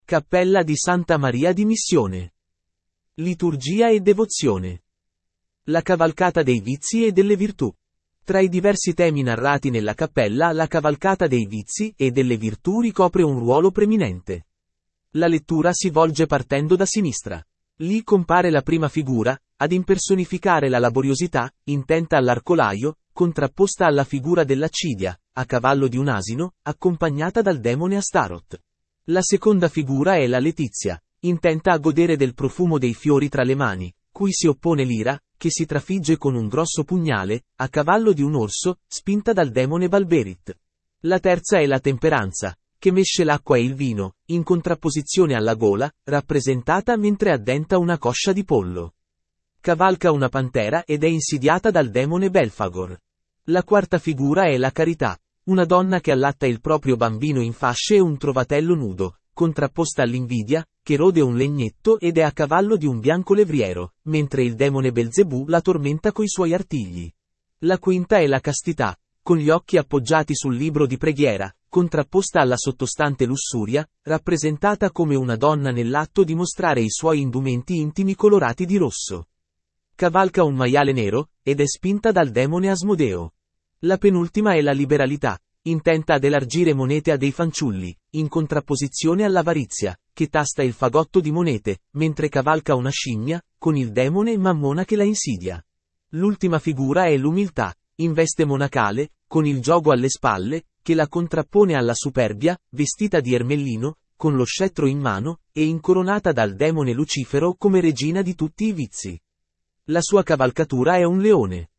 Cappella di Santa Maria di Missione. Liturgia e devozione. La cavalcata dei vizi e delle virtù. Tra i diversi temi narrati nella cappella, la cavalcata dei vizi e delle virtù ricopre un ruolo preminente. La lettura si volge partendo da sinistra. Lì compare la prima figura, ad impersonificare la laboriosità, intenta all'arcolaio, contrapposta alla figura dell'accidia, a cavallo di un asino, accompagnata dal demone Astaroth. La seconda figura è la letizia, intenta a godere del profumo dei fiori tra le mani, cui si oppone l'ira, che si trafigge con un grosso pugnale, a cavallo di un orso, spinta dal demone Balberit. La terza è la temperanza, che mesce l'acqua e il vino, in contrapposizione alla gola, rappresentata mentre addenta una coscia di pollo. Cavalca una pantera ed è insidiata dal demone Belfagor. La quarta figura è la carità, una donna che allatta il proprio bambino in fasce e un trovatello nudo, contrapposta all'invidia, che rode un legnetto ed è a cavallo di un bianco levriero, mentre il demone Belzebù la tormenta coi suoi artigli. La quinta è la castità, con gli occhi appoggiati sul libro di preghiera, contrapposta alla sottostante lussuria, rappresentata come una donna nell'atto di mostrare i suoi indumenti intimi colorati di rosso. Cavalca un maiale nero, ed è spinta dal demone Asmodeo. La penultima è la liberalità, intenta ad elargire monete a dei fanciulli, in contrapposizione all'avarizia, che tasta il fagotto di monete, mentre cavalca una scimmia, con il demone Mammona che la insidia. L'ultima figura è l'umiltà, in veste monacale, con il giogo alle spalle, che la contrappone alla superbia, vestita di ermellino, con lo scettro in mano, e incoronata dal demone Lucifero come regina di tutti i vizi. La sua cavalcatura è un leone.